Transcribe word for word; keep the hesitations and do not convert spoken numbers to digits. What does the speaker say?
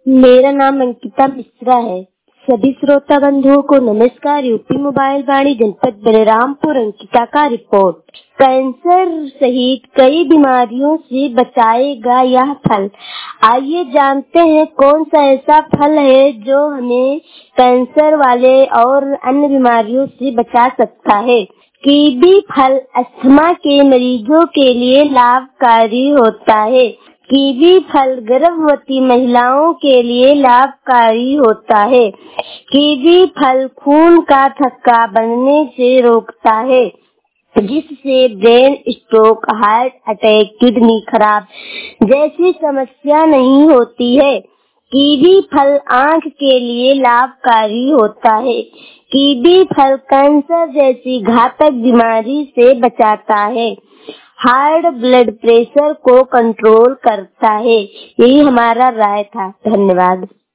मेरा नाम अंकिता मिश्रा है। सभी श्रोता बंधुओं को नमस्कार। यूपी मोबाइल वाणी जनपद बलरामपुर अंकिता का रिपोर्ट। कैंसर सहित कई बीमारियों से बचाएगा यह फल। आइए जानते हैं कौन सा ऐसा फल है जो हमें कैंसर वाले और अन्य बीमारियों से बचा सकता है। कीवी फल अस्थमा के मरीजों के लिए लाभकारी होता है। कीवी फल गर्भवती महिलाओं के लिए लाभकारी होता है। कीवी फल खून का थक्का बनने से रोकता है, जिससे brain stroke, heart attack, kidney खराब जैसी समस्या नहीं होती है। कीवी फल आँख के लिए लाभकारी होता है। कीवी फल कैंसर जैसी घातक बीमारी से बचाता है। हार्ट ब्लड प्रेशर को कंट्रोल करता है। यही हमारा राय था। धन्यवाद।